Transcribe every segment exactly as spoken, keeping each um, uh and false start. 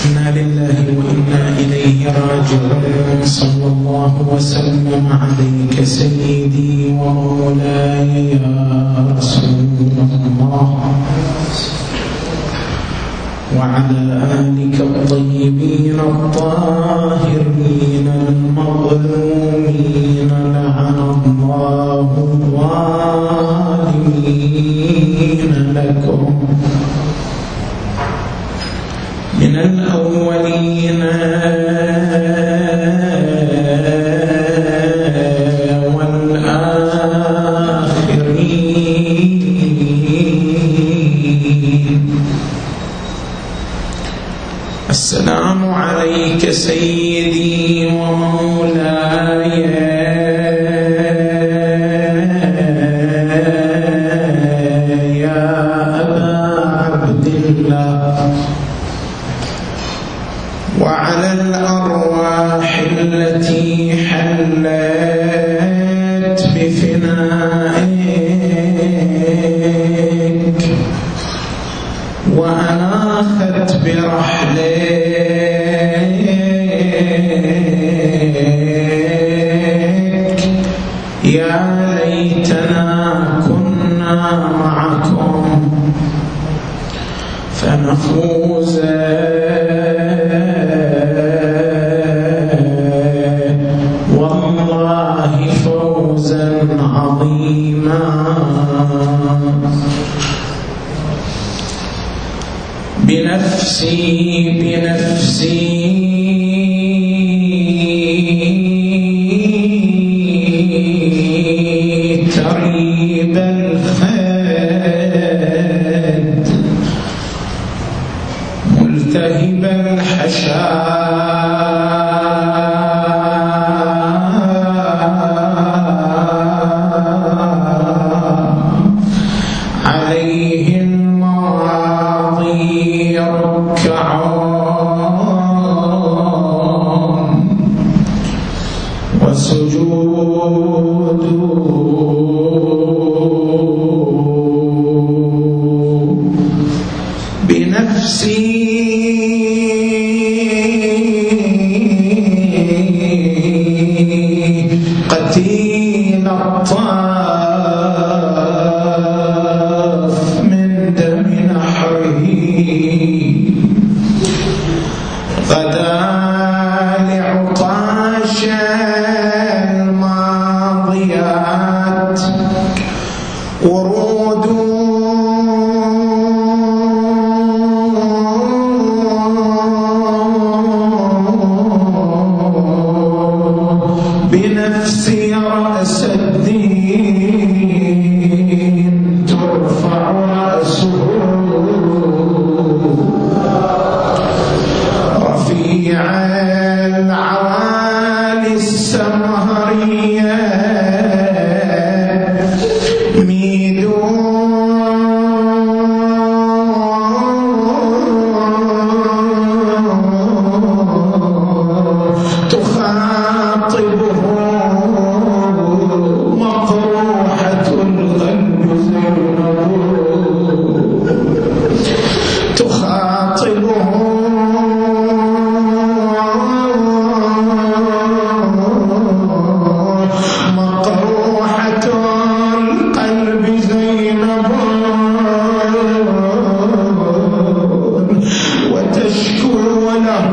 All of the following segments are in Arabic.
صلى الله وسلم عليك سيدي ومولاي يا رسول الله، وعلى آلك الطيبين الطاهرين المظلومين، لعن الله الظالمين لكم من الأولين والآخرين. السلام عليك سيدي ومولاي يا أبا عبد الله، وعلى الأرواح التي حلت بفنائك وأناخت برحلك، يا ليتنا كنا معكم فنفوز والله فوزا عظيما. بنفسي بنفسي تريب الخد ملتهب الحشاء، عليه المواضي ركعون وسجود، بنفسي قتيل الطاف من دم نحره، غدا لعطاش الماضيات ورود بنفسي رأس الدين ترفع رأسه، رفيع العوالي السمهرية تخاطبه مطروحة القلب زينب، تخاطبه مطروحة القلب زينب، وتشكو له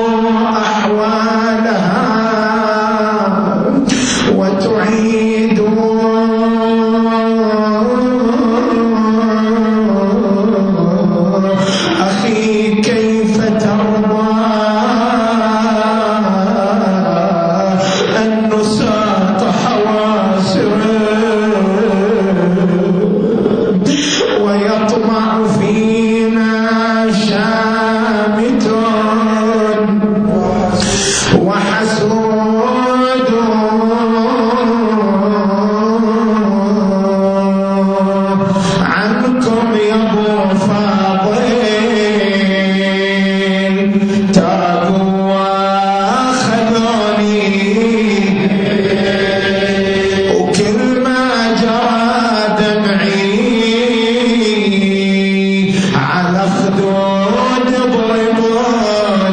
أحوالها وتعيد أخي كيف ترضى أن نساط حواسر ويطمع فينا شامت وحسود عنكم يا ابو فاضل، تركوا واخذوني وكل ما جرى دمعي على خدود ضربوني،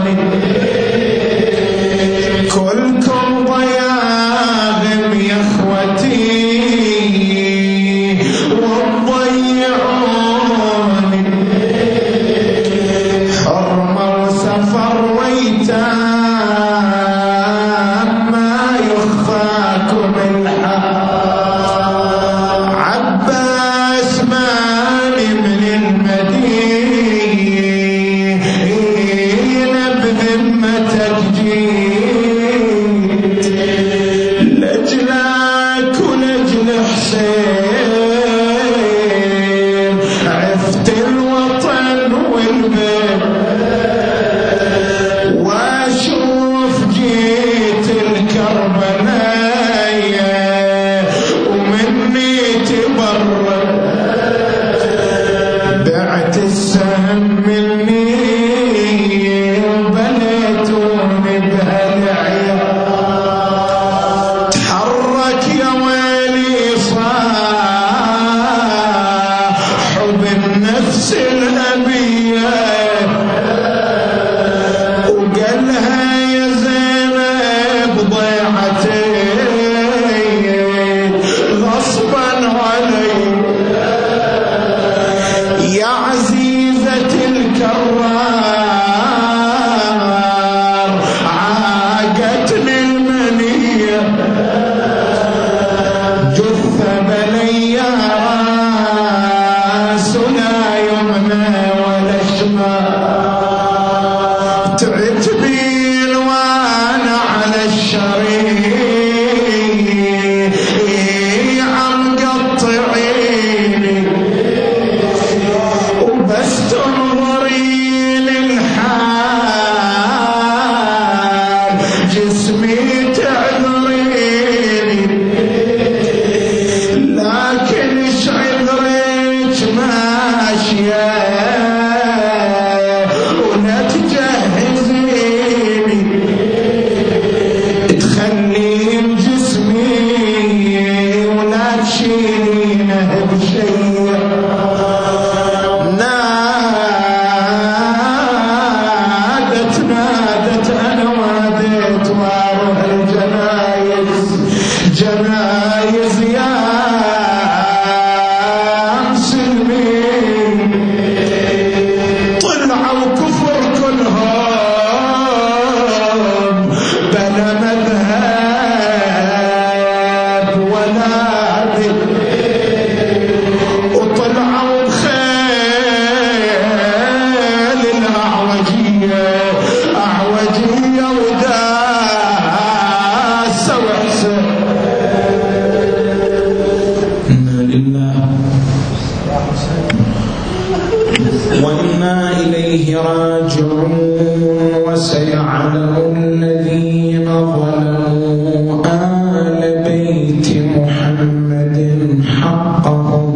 يخشعون وسيعلم الذين ظلموا آل بيت محمد حقهم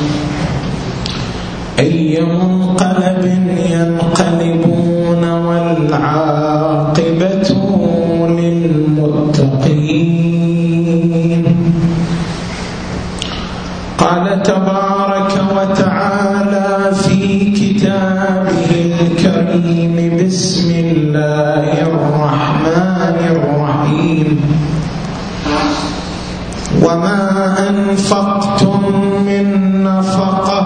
أي منقلب ينقلبون والعاقبة للمتقين. قال تبارك وتعالى في كتابه الكريم: بسم الله الرحمن الرحيم. وما أنفقتم من نفقة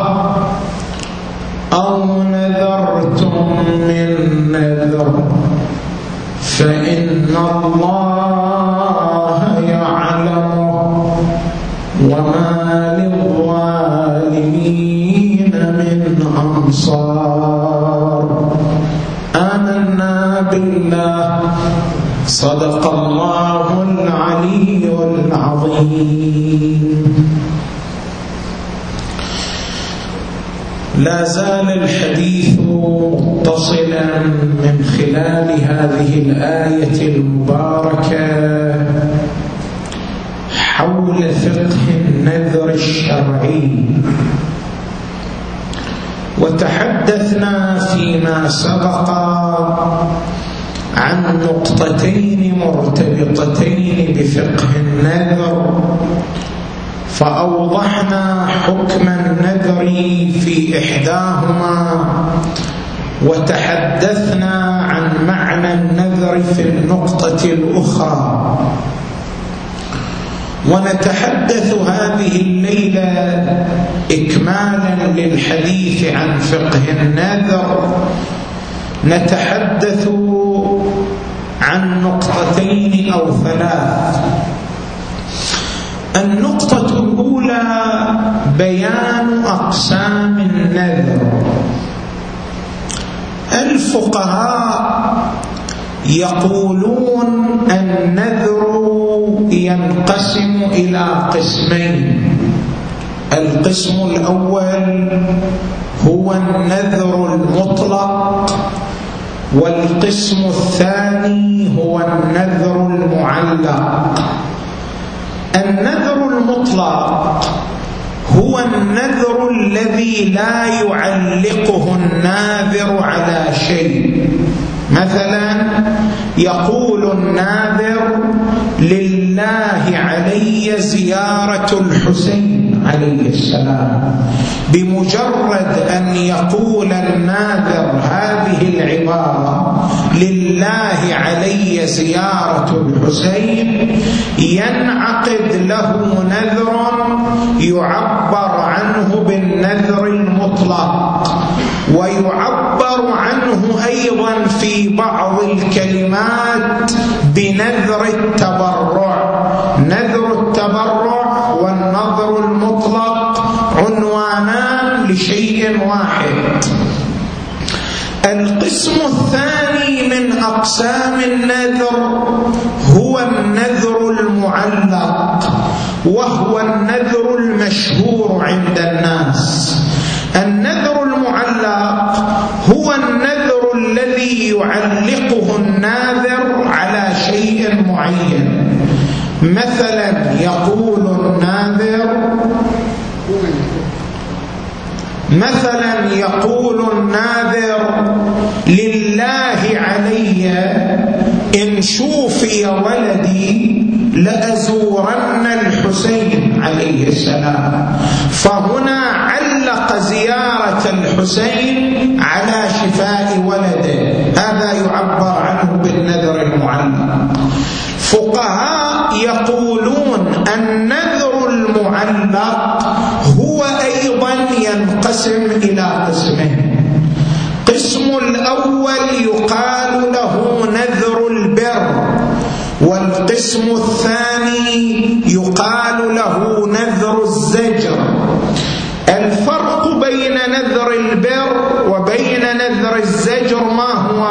أو نذرتم من نذر فإن الله يعلمه وما للظالمين من أنصار. آمنا بالله. صدق الله العلي العظيم. لا زال الحديث متصلا من خلال هذه الآية المباركة حول فقه النذر الشرعي، وتحدثنا فيما سبق عن نقطتين مرتبطتين بفقه النذر، فأوضحنا حكم النذر في إحداهما، وتحدثنا عن معنى النذر في النقطة الأخرى. ونتحدث هذه الليلة إكمالا للحديث عن فقه النذر، نتحدث عن نقطتين أو ثلاث. النقطة الأولى بيان أقسام النذر. الفقهاء يقولون النذر ينقسم إلى قسمين: القسم الأول هو النذر المطلق، والقسم الثاني هو النذر المعلق. النذر المطلق هو النذر الذي لا يعلقه الناذر على شيء. مثلا يقول الناذر: لله علي زيارة الحسين عليه السلام. بمجرد أن يقول الناذر هذه العبارة: لله علي زيارة الحسين، ينعقد له نذر يعبر عنه بالنذر المطلق، ويعبر عنه أيضا في بعض الكلمات بنذر التبرع. نذر التبرع والنذر المطلق عنوانان لشيء واحد. القسم الثاني من أقسام النذر هو النذر المعلق، وهو النذر المشهور عند الناس. النذر المعلق هو النذر الذي يعلقه الناذر على شيء معين. مثلا يقول الناذر مثلا يقول الناذر: لله علي إن شوفي ولدي لأزورن الحسين عليه السلام. فهنا علق زيارة الحسين على شفاء ولده، هذا يعبر عنه بالنذر المعلق. فقهاء يقولون النذر المعلق هو أيضا ينقسم إلى قسمين. قسم الأول يقال له نذر البر، والقسم الثاني يقال له نذر الزجر. الفرق بين نذر البر وبين نذر الزجر ما هو؟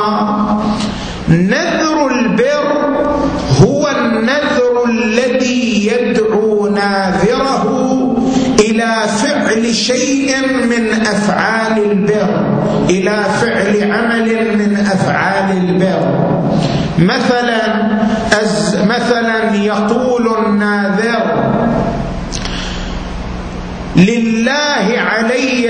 نذر البر هو النذر الذي يدعو ناذره إلى فعل شيء من أفعال البر إلى فعل عمل من أفعال البر. مثلا مثلا يقول الناذر لله علي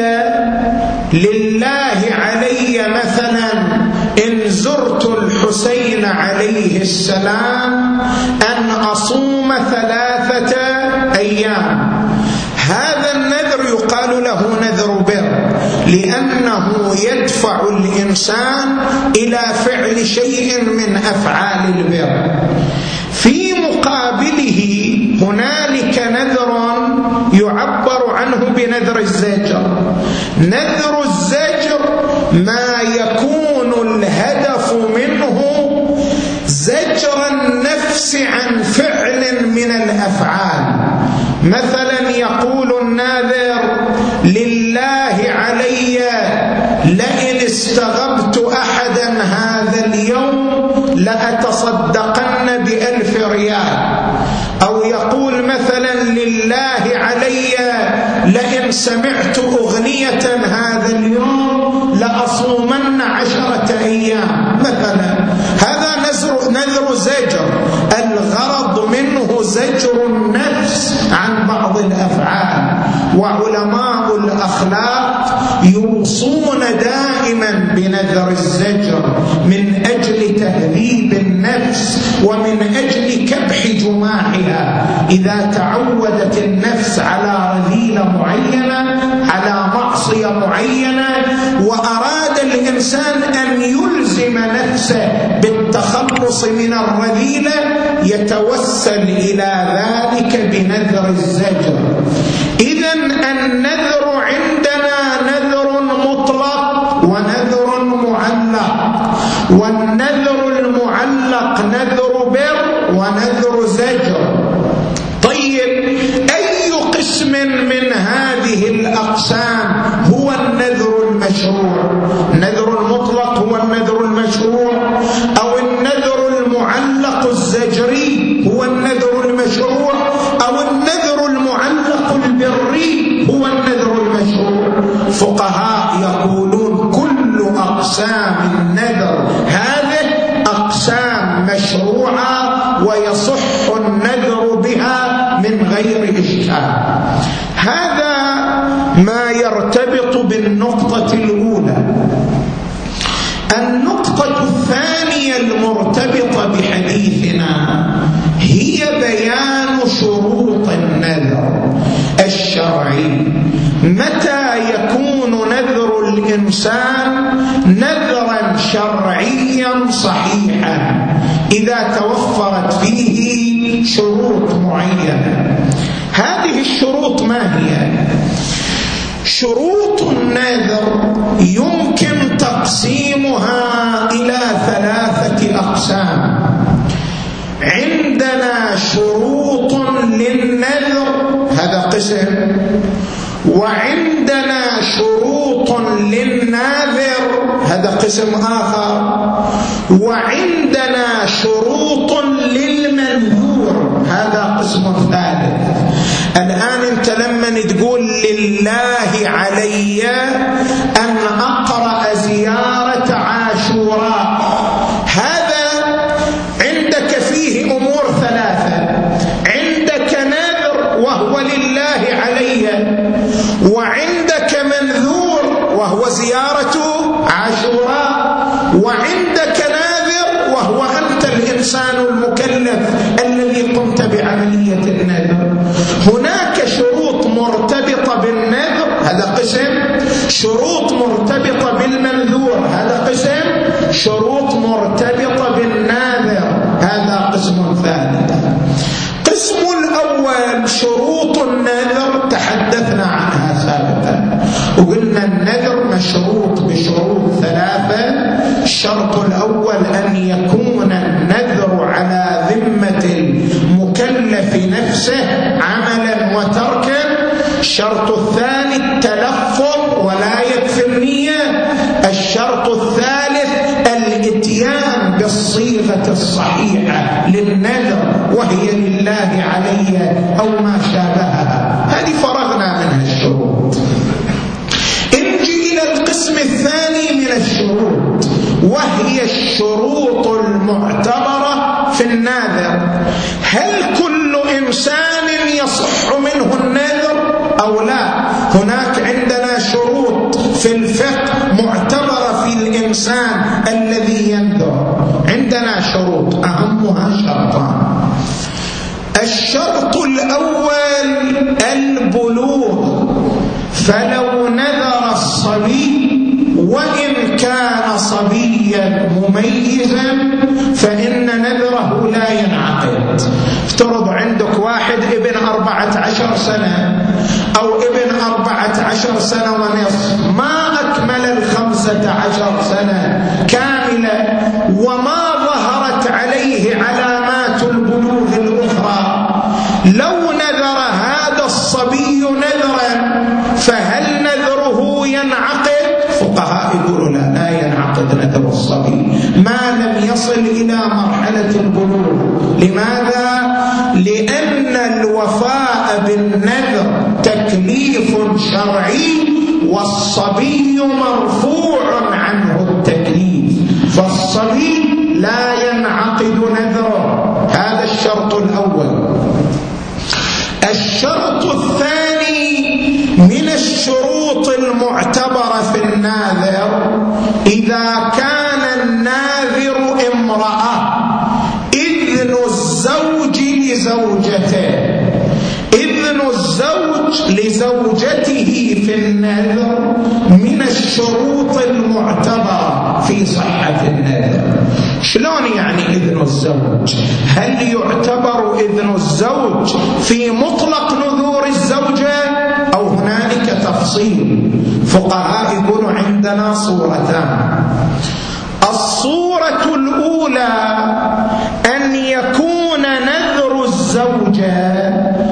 لله علي مثلا إن زرت الحسين عليه السلام أن أصوم ثلاثة أيام. هذا النذر يقال له نذر بر، لأنه يدفع الإنسان إلى فعل شيء من أفعال البر. في مقابله هنالك نذر يعبر عنه بنذر الزجر. نذر الزجر ما يكون الهدف منه زجر النفس عن فعل من الأفعال. مثلا يقول الناذر لله علي لئن استغبت أحدا هذا اليوم لأتصدقن بألف ريال. أو يقول مثلا لله علي لئن سمعت أغنية هذا اليوم لأصومن عشرة أيام مثلا. هذا نذر, نذر زجر، الغرض منه زجر النفس عن بعض الأفعال. وعلماء الأخلاق يوصون دائما بنذر الزجر من أجل تهذيب النفس ومن أجل كبح جماحها. إذا تعودت النفس على رذيلة معينة، على معصية معينة، وأراد الإنسان أن يلزم نفسه بالتخلص من الرذيلة، يتوسل إلى ذلك بنذر الزجر. إذن النذر عندنا نذر مطلق ونذر معلق، والنذر المعلق نذر بر ونذر زجر. طيب أي قسم من هذه الأقسام هو النذر المشروع؟ النذر المطلق هو النذر المشروع، أو النذر المعلق الزجري هو النذر المشروع، أو النذر المعلق البري هو النذر المشروع؟ فقهاء يقولون كل أقسام النذر هذه أقسام مشروعة ويصح النذر بها من غير إشكال. هذا ما يرتبط بالنقطة الأولى. النقطة الثانية المرتبطة بحديثنا هي بيان شروط النذر الشرعي. متى يكون نذر الإنسان نذرا شرعيا صحيحا؟ إذا توفرت فيه شروط معينة. هذه الشروط ما هي؟ شروط النذر يمكن تقسيمها إلى ثلاثة أقسام. عندنا شروط للنذر، هذا قسم، وعندنا شروط للناذر، هذا قسم آخر، وعندنا شروط للمنذور، هذا قسم ثالث. الآن أنت لما تقول لله علي أن أقرأ زيارة عاشوراء، هذا عندك فيه أمور ثلاثة. عندك نذر وهو لله علي، وعندك منذور وهو زيارة عاشوراء، وعندك ناذر وهو أنت الإنسان المكلف الذي قمت بعملية النذر. هناك شروط مرتبطة بالنذر، هذا قسم. شروط مرتبطة بالمنذور، هذا قسم. شروط مرتبطة بالناذر، هذا قسم ثالث. قسم الأول شروط النذر تحدثنا عنها سابقا، وقلنا النذر مشروط بشروط ثلاثة. الشرط الأول أن يكون النذر على ذمة المكلف نفسه عملا وتركا. الشرط الثاني التلفظ ولا يكفي النية. الشرط الثالث الاتيان بالصيغة الصحيحة للنذر وهي لله علي أو ما شابهها. هذه فرغنا منها الشروط. وهي الشروط المعتبرة في الناذر. هل كل إنسان يصح منه النذر أو لا؟ هناك عندنا شروط في الفقه معتبرة في الإنسان الذي ينذر. عندنا شروط أهمها شرطان. الشرط الأول البلوغ، فلو نذر الصبي وإن كان صبيا مميزا فإن نذره لا ينعقد. افترض عندك واحد ابن أربعة عشر سنة أو ابن أربعة عشر سنة ونصف، ما أكمل الخمسة عشر سنة كاملة وما ظهرت عليه علامات البلوغ الأخرى، لو نذر هذا الصبي نذرا فهل نذره ينعقد؟ فقهاء يقولوا لا، لا ينعقد نذر الصبي ما لم يصل إلى مرحلة البلوغ. لماذا؟ لأن الوفاء بالنذر تكليف شرعي والصبي مرفوع عنه التكليف، فالصبي لا ينعقد نذره. هذا الشرط الأول. الشرط الثاني من الشروط المعتبرة في الناذر إذا كان الناذر امرأة، إذن الزوج لزوجته، إذن الزوج لزوجته في النذر من الشروط المعتبرة في صحة النذر. شلون يعني إذن الزوج؟ هل يعتبر إذن الزوج في مطلق نذور الزوجة أو هنالك تفصيل؟ فقهاء يقولوا عندنا صورتان. الصورة الأولى أن يكون نذر الزوجة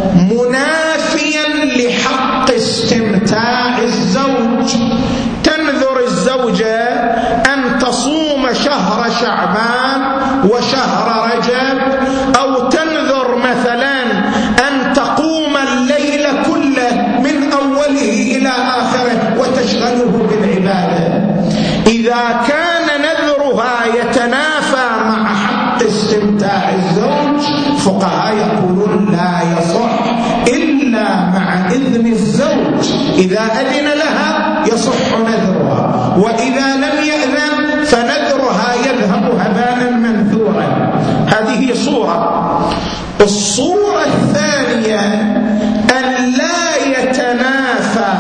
منافيا لحق استمتاع الزوج. تنذر الزوجة أن تصوم شهر شعبان وشهر رجب، أو تنذر مثلا أن تقوم الليل كله من أوله إلى آخره وتشغله بالعبادة. إذا كان نذرها يتنافى مع حق استمتاع الزوج فقهاء يقولون لا يصح إلا مع إذن الزوج. إذا أذن لها يصح نذرها، وإذا لم يأذن فنذرها يذهب هباء منثورا. هذه صورة. الصورة الثانية أن لا يتنافى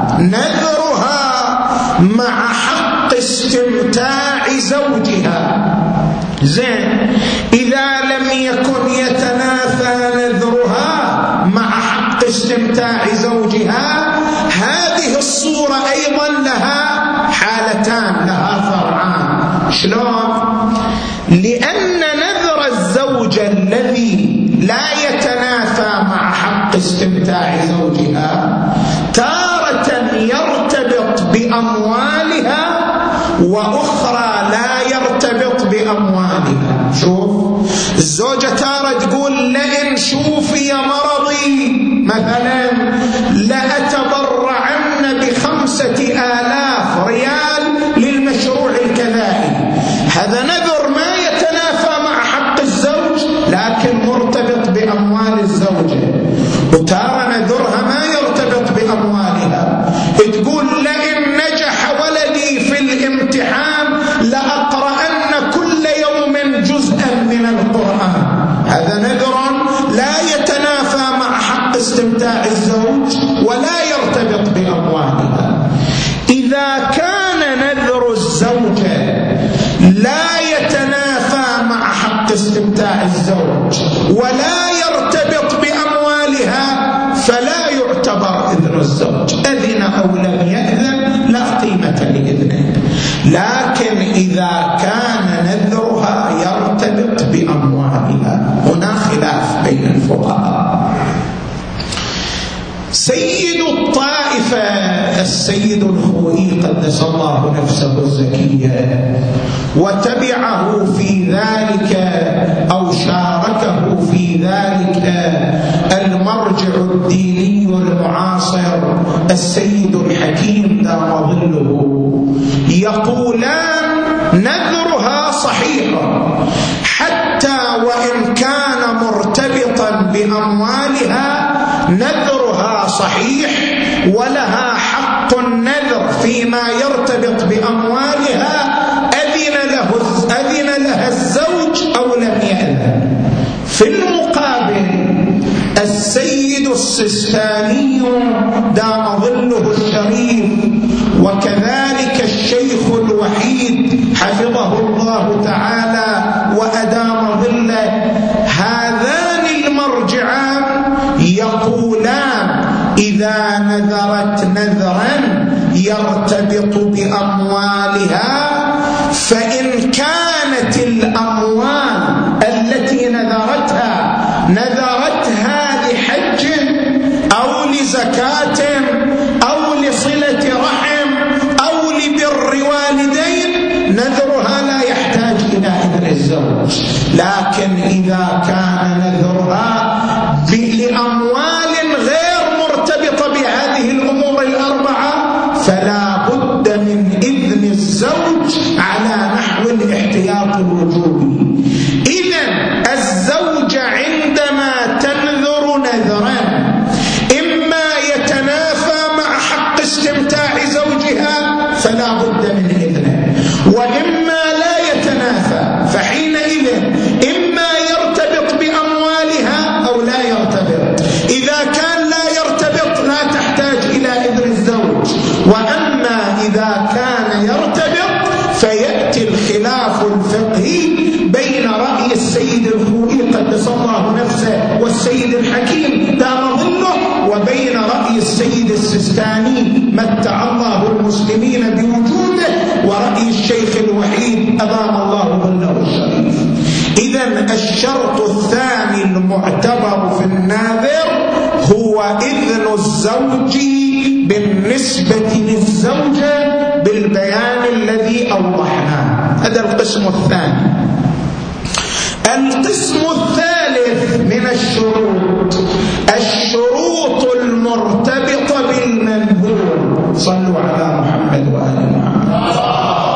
نذرها مع حق استمتاع زوجها. زين، إذا لم يكن يتنافى نذرها مع حق استمتاع زوجها، هذه الصورة أيضا لها حالتان، لها فرعان. شلون؟ لأن نذر الزوجة الذي لا يتنافى مع حق استمتاع زوجها تارة يرتبط بأموالها وأخرى لا يرتبط بأموالها. شوف، الزوجة تارة تقول لئن شوفي مرضي مثلا لأتبرعن بخمسة آلاف ريال للمشروع الكذائي. هذا نذر ما يتنافى مع حق الزوج لكن مرتبط بأموال الزوجة. وتارة نذرها ما يرتبط بأموالها، تقول لئن نجح ولدي في الامتحان لأقرأن كل يوم جزءا من القرآن. هذا نذر لا يتنافى مع حق استمتاع الزوج ولا يرتبط بأموالها. إذا كان نذر الزوجة لا يتنافى مع حق استمتاع الزوج ولا يرتبط بأموالها فلا يعتبر إذن الزوج. أذن أو لم يأذن لا قيمة لإذنه. لكن إذا كان نذرها يرتبط بأموالها هنا خلاف بين الفقهاء. سيد الطائفة السيد الخوئي قدس الله نفسه الزكية وتبعه في ذلك أو شاركه في ذلك المرجع الديني المعاصر السيد الحكيم دام ظله، يقولان نذر صحيح حتى وإن كان مرتبطا بأموالها نذرها صحيح ولها حق النذر فيما يرتبط بأموالها أذن له أذن لها الزوج أو لم يأذن. في المقابل السيد السيستاني دام ظله الشريف وكذلك الشيخ الوحيد حفظه الله تعالى وأدام ظله، هذان المرجعان يقولان إذا نذرت نذرا يرتبط بأموالها فإن كانت الأموال التي نذرتها نذرتها لحج أو لزكاة أو لصلة رحم أو لبر والدين نذرها لا يحتاج إلى إذن الزوج. لكن إذا كان نذرها لأموال غير مرتبطة بهذه الأمور الأربعة فلا بد من إذن الزوج على نحو الاحتياط الوجوبي. إذن الزوجة عندما تنذر نذرا إما يتنافى مع حق استمتاع زوجها فلا بد من إذنه، وإما لا يتنافى فحينئذ إما يرتبط بأموالها أو لا يرتبط. إذا كان لا يرتبط لا تحتاج إلى إذن الزوج، وأما إذا كان يرتبط فيأتي الخلاف الفقهي بين رأي السيد الخوئي قدس الله نفسه والسيد الحكيم دام ظله وبين رأي السيد السيستاني متع الله المسلمين بوجوده ورأي الشيخ الوحيد أدام الله ظله الشريف. إذن الشرط الثاني المعتبر في الناذر هو إذن الزوج بالنسبة للزوجة بالبيان الذي أوضحناه. هذا القسم الثاني. القسم الثالث من الشروط الشروط المرتبطة بالمنذور. صلوا على محمد وآل محمد.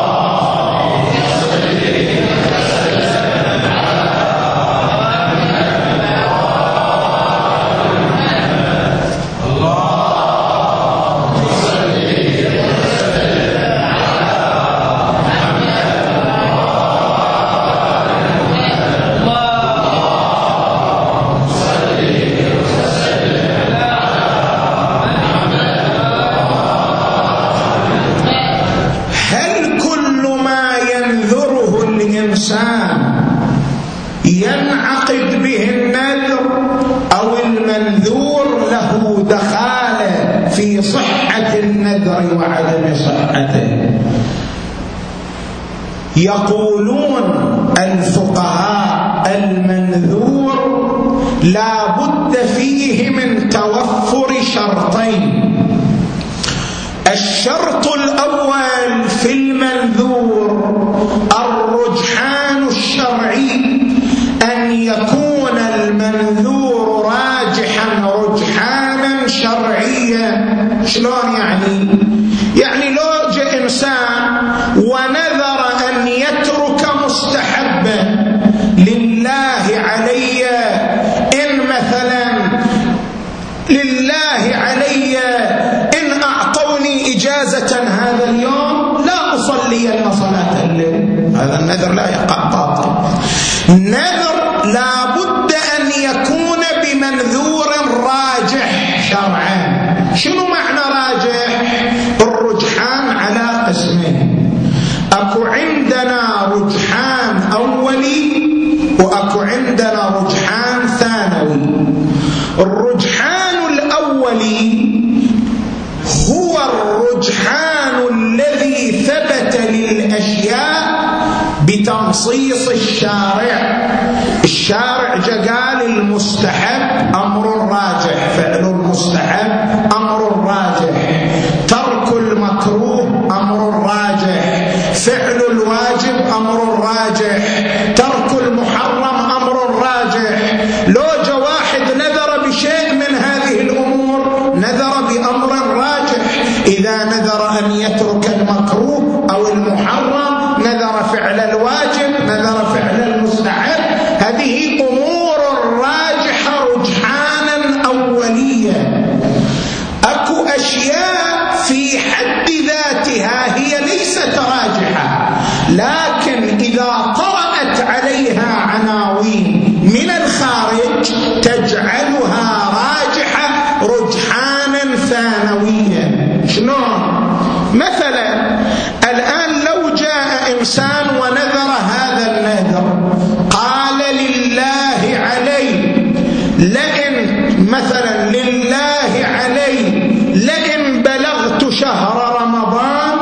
ينعقد به النذر أو المنذور له دخالة في صحة النذر وعدم صحته؟ يقولون الفقهاء المنذور لا بد فيه من توفر شرطين. الشرط الأول في المنذور الرجحان الشرعي، أن يكون المنذور راجحا رجحانا شرعيا. شلون يعني؟ يعني لو جاء إنسان ونذر أن يترك مستحبا لله علي إن مثلا لله علي إن أعطوني إجازة هذا اليوم لا أصلي صلاة الليل، هذا النذر لا يقع باطل. نذر لا بد أن يكون بمنذور راجح شرعا. شنو معنى راجح؟ الرجحان على قسمين، أكو عندنا رجحان أولي وأكو عندنا رجحان ثانوي. الرجحان الأولي هو الرجحان الذي ثبت للأشياء بتنصيص الشارع. الشارع قال المستحب أمر راجح، فعل المستحب أمر راجح، ترك المكروه أمر راجح، فعل الواجب أمر راجح، ترك المحرم أمر راجح. لو جاء واحد نذر بشيء من هذه الأمور نذر بأمر راجح. إذا نذر أن يترك المكروه أو المحرم، نذر فعل الواجب، نذر جاءت عليها عناوين من الخارج تجعلها راجحة رجحانا ثانويا. شلون؟ مثلا الآن لو جاء إنسان ونذر هذا النذر قال لله علي، لئن مثلا لله علي لئن بلغت شهر رمضان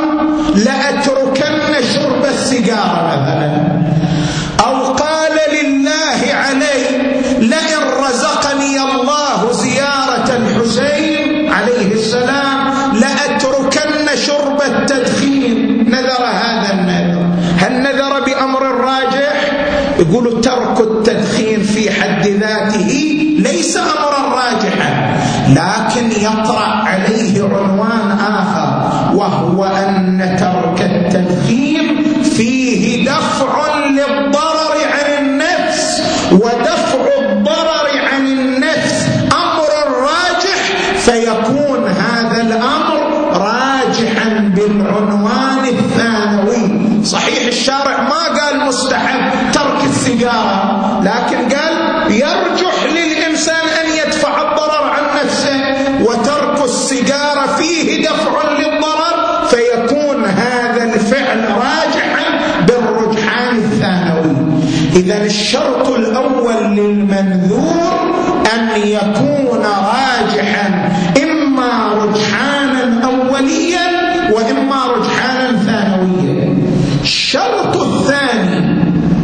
لأتركن شرب السيجارة مثلا، أو قال لله علي لئن رزقني الله زيارة الحسين عليه السلام لأتركن شرب التدخين. نذر هذا النذر، هل نذر بأمر راجح؟ يقولوا ترك التدخين في حد ذاته ليس أمرا راجحا، لكن يطرأ عليه عنوان آخر، وهو أن ترك التدخين فيه دفع للضرر عن النفس، ودفع الضرر عن النفس أمر راجح، فيكون هذا الأمر راجحا بالعنوان الثانوي. صحيح الشارع ما قال مستحب ترك السيجارة، لكن قال يرجح للإنسان أن يدفع الضرر عن نفسه، وترك السيجارة فيه دفع للضرر، فيكون هذا الفعل راجحا بالرجحان الثانوي. إذن الشرط الأول للمنذور أن يكون راجحا إما رجحانا أوليا وإما رجحانا ثانويا. الشرط الثاني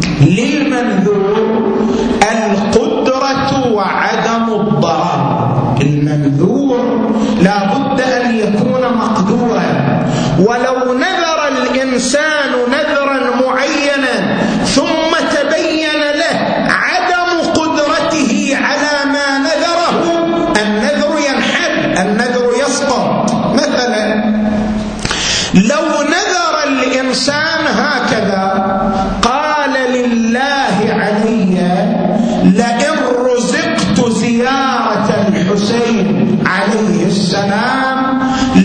للمنذور القدرة وعدم الضرر. المنذور لا بد أن يكون مقدورا، ولو نذر الإنسان نذرا معينا ثم تبين له عدم قدرته على ما نذره، النذر ينحل، النذر يسقط. مثلا لو نذر الإنسان هكذا قال لله علي لئن رزقت زيارة الحسين عليه السلام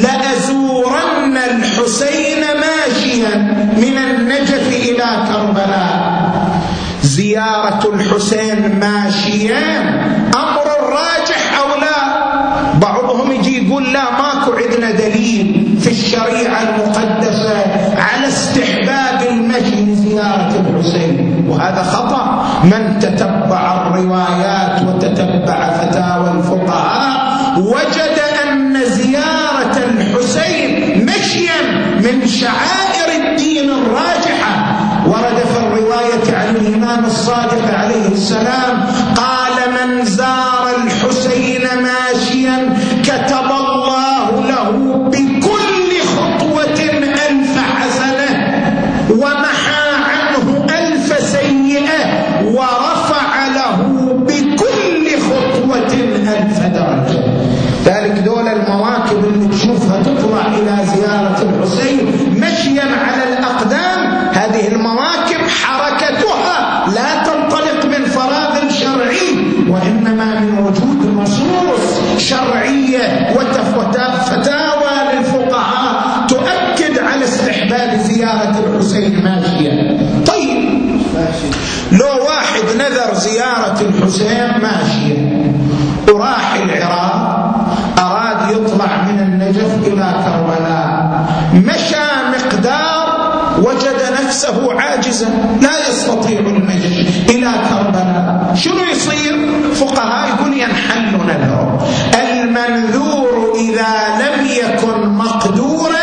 لأزورن الحسين ماشيا من النجف إلى كربلاء. زيارة الحسين ماشيا أمر راجح أو لا؟ بعضهم يجي يقول لا، ماكو عندنا دليل في الشريعة المقدسة على استحباب المشي لزيارة الحسين، وهذا خطأ. من تتبع الروايات وتتبع فتاوى الفقهاء وجد أن زيارة الحسين مشيا من شعائر الدين الراجحة. ورد في الرواية عن الإمام الصادق عليه السلام قال من زار الحسين ماشيا كتب الله له بكل خطوة ألف حسنة ومحى عنه ألف سيئة ورفع له بكل خطوة ألف درجة. ذلك دول المواكب اللي تشوفها تطلع إلى زيارة الحسين مشيا على الأقدام، هذه المواكب حركتها لا تنطلق من فراغ شرعي، وإنما من وجود نصوص شرعية وفتاوى للفقهاء تؤكد على استحباب زيارة الحسين ماشيا. طيب لو واحد نذر زيارة الحسين ماشيا وراح العراق، أراد يطلع من النجف إلى كربلاء، مشى مقدار وجد نفسه عاجزا لا يستطيع المشي إلى كربلاء، شنو يصير؟ فقهاء يقول ينحل نذره. المنذور إذا لم يكن مقدورا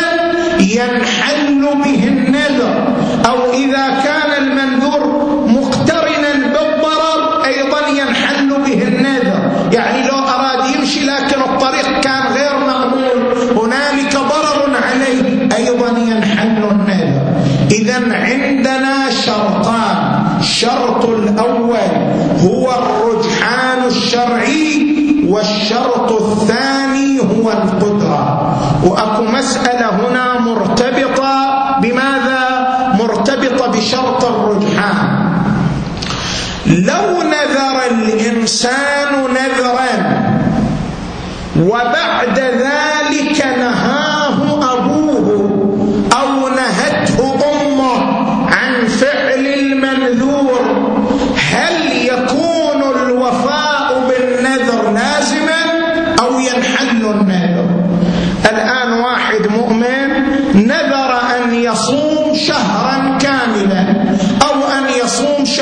ينحل به النذر، أو إذا كان المنذور مقترنا بالضرر أيضا ينحل به النذر. يعني لو أراد يمشي لكن الطريق كان غير مأمون، هنالك ضرر عليه، أيضا ينحل النذر. إذن عندنا شرطان، الشرط الأول هو الرجحان الشرعي، والشرط الثاني هو القدرة. وأكو مسألة هنا مرتبطة بماذا؟ مرتبطة بشرط الرجحان. لو نذر الإنسان نذرا وبعد ذلك نهاه أبوه أو نهته أمه عن فعل المنذور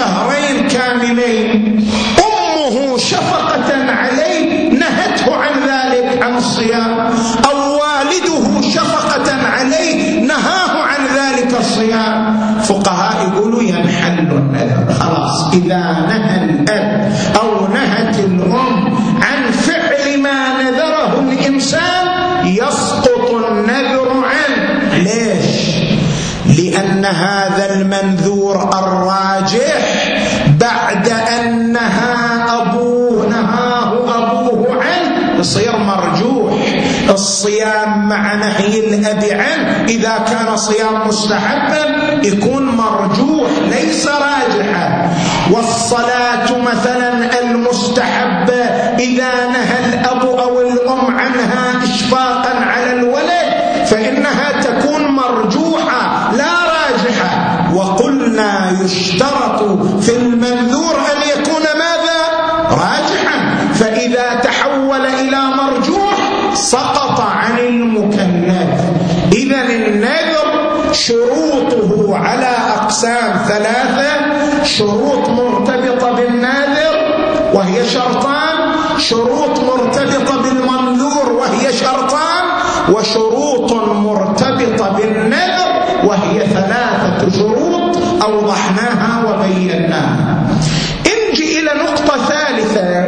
شهرين كاملين أمه شفقة عليه نهته عن ذلك عن الصيام، أو والده شفقة عليه نهاه عن ذلك الصيام، فقهاء يقولوا ينحل النذر. خلاص إذا نهى الأب أو نهت الأم عن فعل ما نذره الإنسان يسقط النذر عنه. ليش؟ لأن هذا المنذور الراجح بعد أن نهى أبوه نهاه أبوه عنه يصير مرجوح. الصيام مع نهي الأب عنه إذا كان صيام مستحبا يكون مرجوح ليس راجحا. والصلاة مثلا المستحبة إذا نهى الأب أو الأم عنها إشفاقا على الولد فإنها تكون مرجوحة لا راجحة. وقلنا يشترط في المنذور أن يكون ماذا؟ راجحا، فإذا تحول إلى مرجوح سقط عن المكلف. إذن النذر شروطه على أقسام ثلاثة: شروط مرتبطة بالناذر وهي شرطان، شروط مرتبطة بالمنذور وهي شرطان، وشروط مرتبطة بالنذر وهي ثلاثة شروط أوضحناها وبيناها. نجي إلى نقطة ثالثة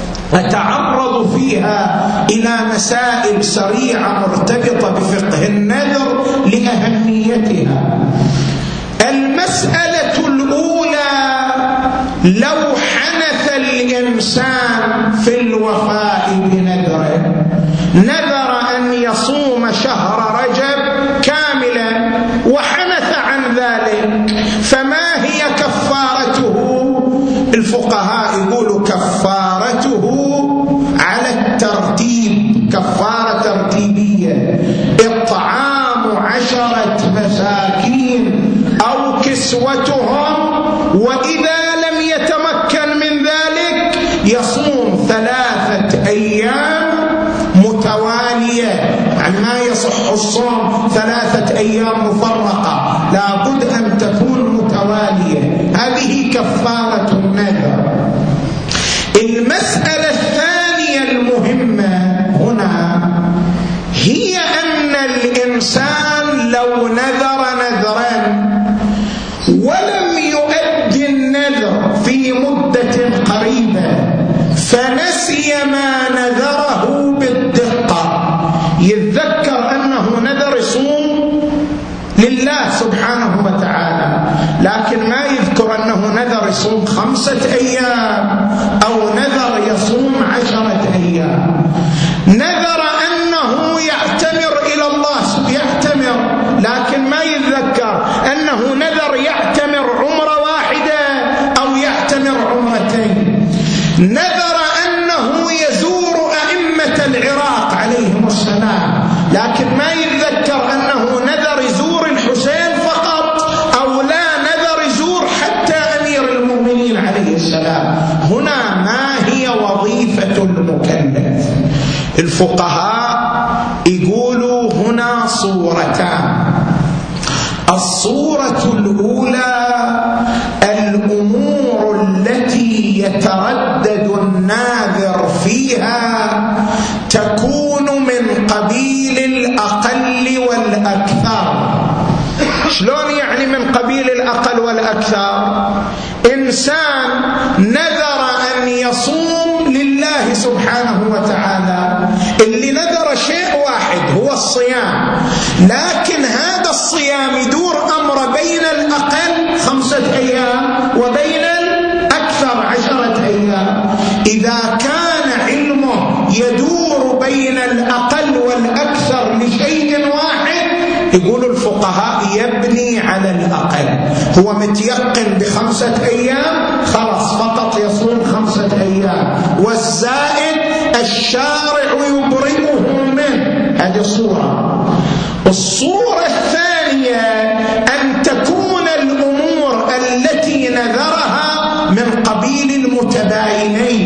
أتعرض فيها إلى مسائل سريعة مرتبطة بفقه النذر لأهميتها. المسألة الأولى: لو حنث الإنسان في الوفاء بنذره، نذر أن يصوم شهر رجب كاملا وحنث عن ذلك، فما هي كفارته؟ الفقهاء يقولوا كفارته على الترتيب، كفارة ترتيبية: إطعام عشرة مساكين أو كسوتهم، وإذا لم يتمكن من ذلك يصوم ثلاثة أيام متوالية. عن ما يصح الصوم ثلاثة أيام مفرقة، لابد أن تكون متوالية. هذه كفارة النذر. المسألة الثانية المهمة هنا هي أن الإنسان لو نذر نذرا ولم يؤدي النذر في مدة قريبة فنسي ما نذره بالدقة، يتذكر أنه نذر يصوم لله سبحانه وتعالى، لكن ما يذكر أنه نذر يصوم خمسة أيام أو نذر يصوم عشرة أيام، نذر أنه يعتمر إلى الله يعتمر، لكن ما يتذكر أنه نذر يعتمر عمرة واحدة أو يعتمر عمرتين، نذر أنه يزور أئمة العراق عليهم السلام، لكن ما يتذكر أنه نذر يزور الحسين فقط أو لا نذر يزور حتى أمير المؤمنين عليه السلام. هنا ما هي وظيفة المكلف؟ الفقهاء يقولوا هنا صورتان. الصورة الأولى: الأمور التي يتردد الناذر فيها تكون من قبيل الأقل والأكثر. شلون يعني من قبيل الأقل والأكثر؟ إنسان نذر أن يصوم لله سبحانه وتعالى، اللي نذر شيء واحد هو الصيام، لكن هذا الصيام يدور أمر بين الأقل خمسة أيام وبين الأكثر عشرة أيام. إذا كان علمه يدور بين الأقل والأكثر لشيء واحد، يقول الفقهاء يبني على الأقل. هو متيقن بخمسة أيام، خلاص فقط يصوم خمسة أيام، والزائد الشارع يبرئه منه. هذه صورة. الصورة الثانية أن تكون الأمور التي نذرها من قبيل المتباينين،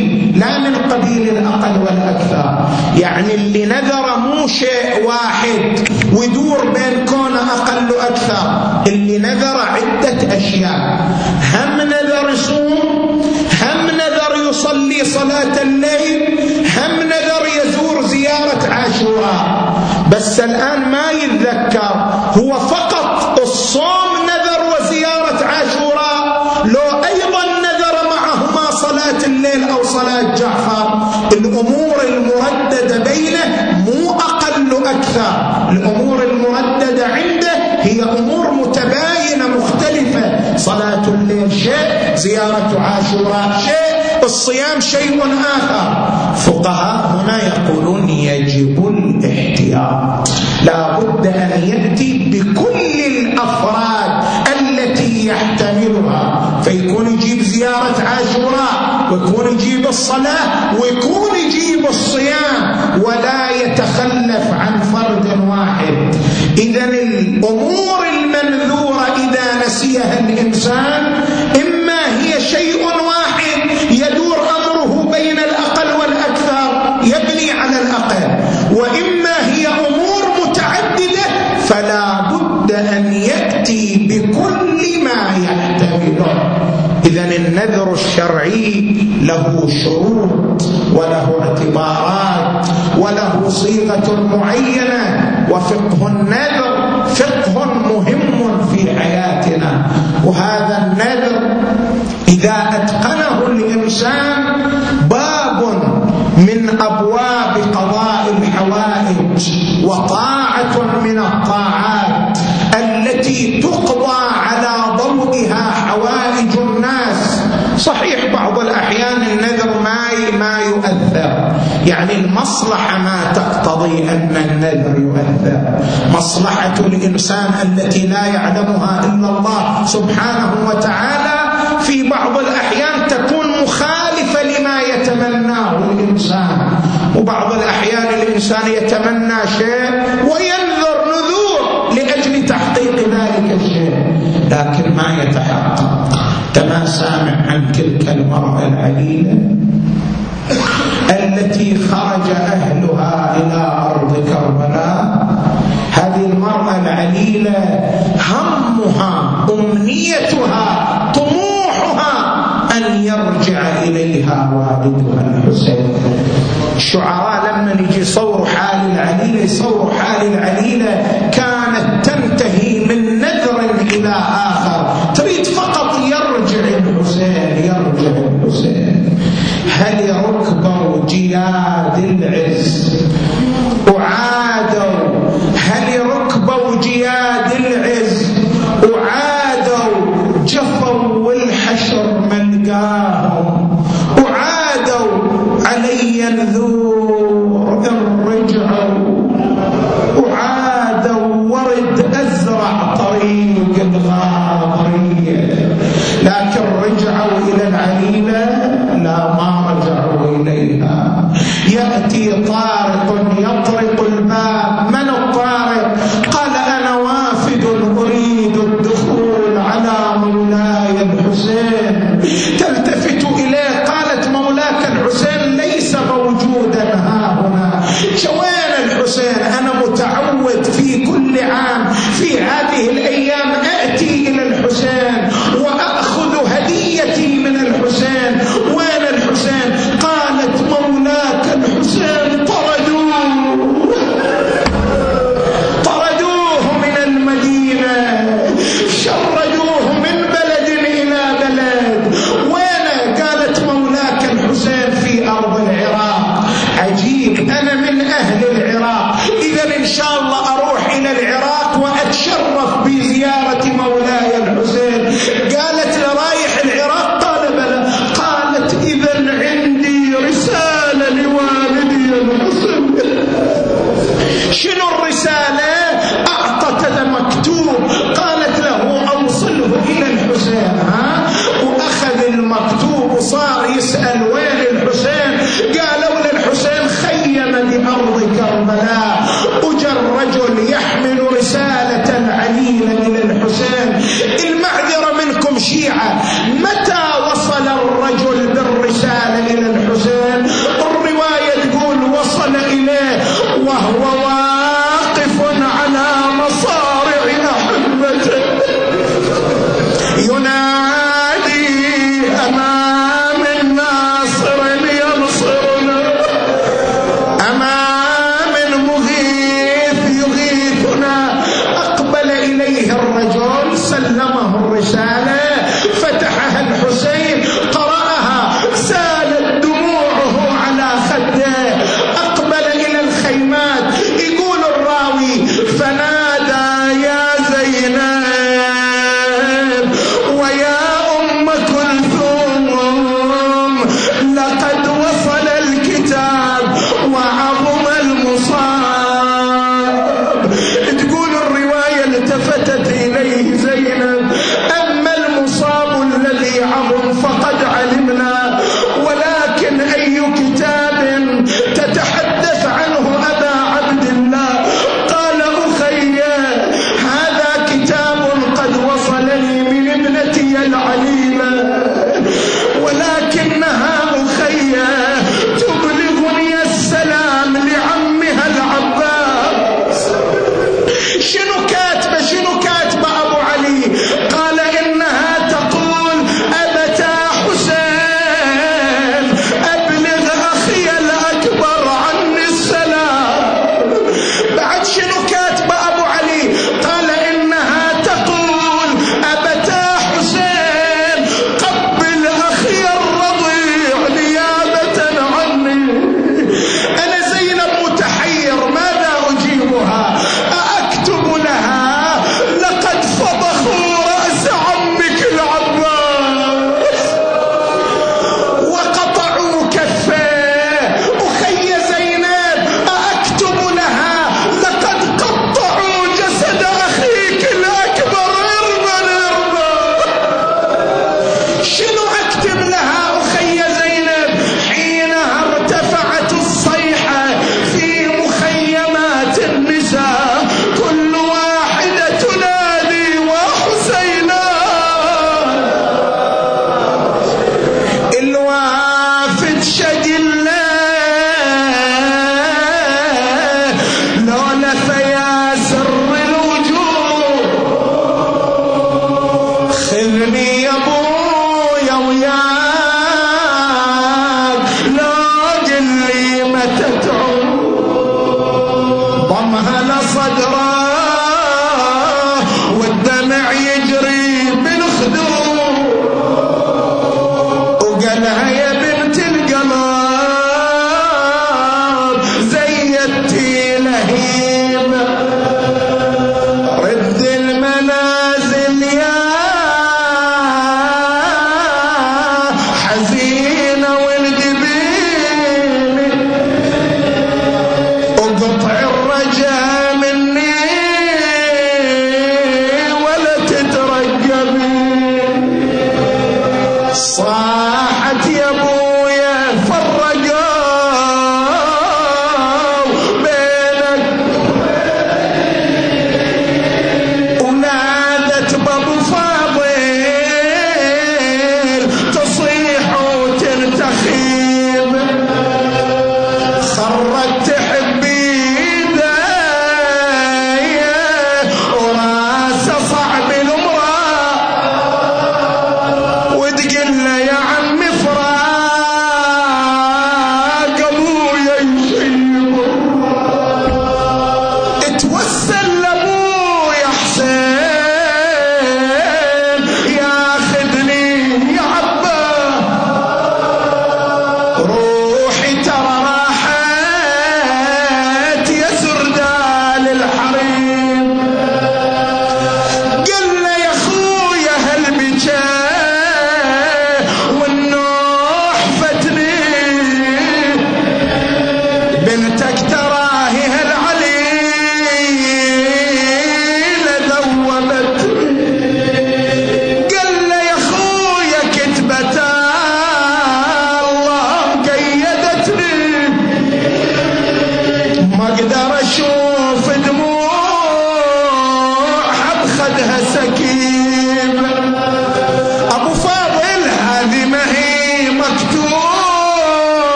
لا من قبيل الأقل والأكثر. يعني اللي نذر مو شيء واحد ويدور بين كون أقل وأكثر، اللي نذر عدة أشياء، هم نذر يصوم، هم نذر يصلي صلاة الليل، هم نذر يزور زيارة عاشوراء. بس الآن ما يتذكر هو فقط الصوم نذر وزيارة عاشوراء، لو أيضا نذر معهما صلاة الليل أو صلاة جعفر. الأمور المرددة بينه مو أقل أكثر، الأمور المرددة عنده هي أمور متباينة مختلفة. صلاة الليل شيء، زيارة عاشوراء شيء، الصيام شيء آخر. فقهاء هنا يقولون يجب الاحتياط، لا بد أن يأتي بكل الأفراد التي يحتملها، فيكون يجيب زيارة عاشوراء، ويكون يجيب الصلاة، ويكون يجيب الصيام، ولا يتخلف عن فرد واحد. إذن الأمور المنذورة إذا نسيها الإنسان إما هي شيء واحد يدور أمره بين الأقل والأكثر يبني على الأقل، وإما هي أمور متعددة فلا بد أن يأتي بكل ما يحتمله. إذن النذر الشرعي له شروط وله اعتبارات وله صيغة معينة، وفقه النذر فقه مهم في حياتنا. وهذا النذر إذا أتقنه الإنسان باب من أبواب قضاء الحوائج، وطاعة من الطاعات التي تقضى على ضوئها حوائج الناس. صحيح بعض الأحيان النذر ما ما يؤثر، يعني المصلحة ما تقتضي أن النذر يؤثر، مصلحة الإنسان التي لا يعلمها إلا الله سبحانه وتعالى في بعض الأحيان تكون مخالفة لما يتمناه الإنسان. وبعض الأحيان الإنسان يتمنى شيء وينذر نذور لأجل تحقيق ذلك الشيء لكن ما يتحقق. كما سامع عن تلك المرأة العليلة التي خرج أهلها إلى أرض كربلاء. هذه المرأة العليلة همها أمنيتها طموحها أن يرجع إليها والدها الحسين. الشعراء لما نجي يصوروا حال العليلة يصوروا حال العليلة كانت تنتهي من نذر إلى آخر، تريد فقط يرجع الحسين يرجع الحسين. هل ركبوا جياد العز وعادوا، هل ركبوا جياد العز وعادوا، جفوا والحشر ملقاهم، وعادوا علي نذور إن رجعوا، وعادوا ورد أزرع طريق الغاضرية، لكن رجعوا إلى العليلة لا ما رجعوا إليها. يأتي طارق يطرق الباب، من الطارق؟ قال أنا وافد أريد الدخول على مولاي الحسين. تلتفت إليه قالت مولاك الحسين ليس موجودا ها هنا. شوين الحسين؟ أنا متعود في كل عام في هذه الأيام أأتي إلى الحسين وأخذ هديتي من الحسين فقد علمنا، ولكن أي كتاب تتحدث عنه أبا عبد الله؟ قال أخي هذا كتاب قد وصلني من ابنتي العليمة، ولكنها أخي تبلغني السلام لعمها العباس. شنو كاتبة شنو كاتبة أبو علي؟ قال إنها تقول أبتا حسين أبلغ أخي الأكبر عني السلام. بعد شنو كاتبة أبو علي؟ قال إنها تقول أبتا حسين قبل أخي الرضيع نيابة عني. أنا زينب متحير ماذا أجيبها؟ أكتب لها لقد فضخوا رأس عمك العباس وقطعوا كفيه. أخي زينب أكتب لها لقد قطعوا جسد أخيك الأكبر إربا إربا. شنو أكتب لها أخي زينب؟ حينها ارتفعت الصيحة في مخيمات النساء كل واحدة تنادي وحسينا. الوافد شقله لولا فيا سر الوجود خذني يا ابويا وياك لو قل لي متى تعود. ضمها لصدره والدمع يجري بالخدود وقالها يا بنت القلب زيتي لهيبة رد المنازل يا حزينة والجبين وقطع الرجاء مني ولا تترقبين. صاحت يا ابويا فرقوا بينك ونادت بابو فاضل تصيح وتنتخب. خرجت حبيده وراسه صعب المراه وتقل له يا عمي فراق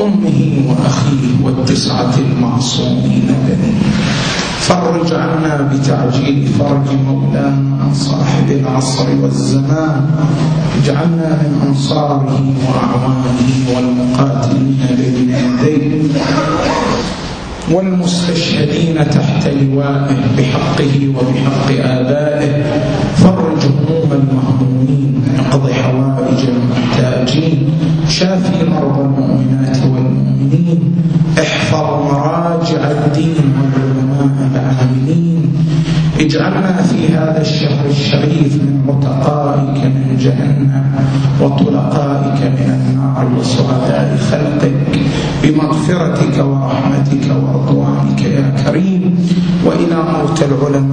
وأمه وأخيه والتسعة المعصومين بنيه. فرج عنا بتعجيل فرج مولانا صاحب العصر والزمان، اجعلنا من أنصاره وأعوانه والمقاتلين بين يديه والمستشهدين تحت لوائه بحقه وبحق آبائه. فرج هموم المهمومين، اقض حوائج المحتاجين، شافي مرضى المؤمنات والمؤمنين، احفظ مراجع الدين والعلماء العاملين. اجعلنا في هذا الشهر الشريف من عتقائك من جهنم وطلقائك من النار وسعداء خلقك بمغفرتك ورحمتك ورضوانك يا كريم. وإلى موت العلماء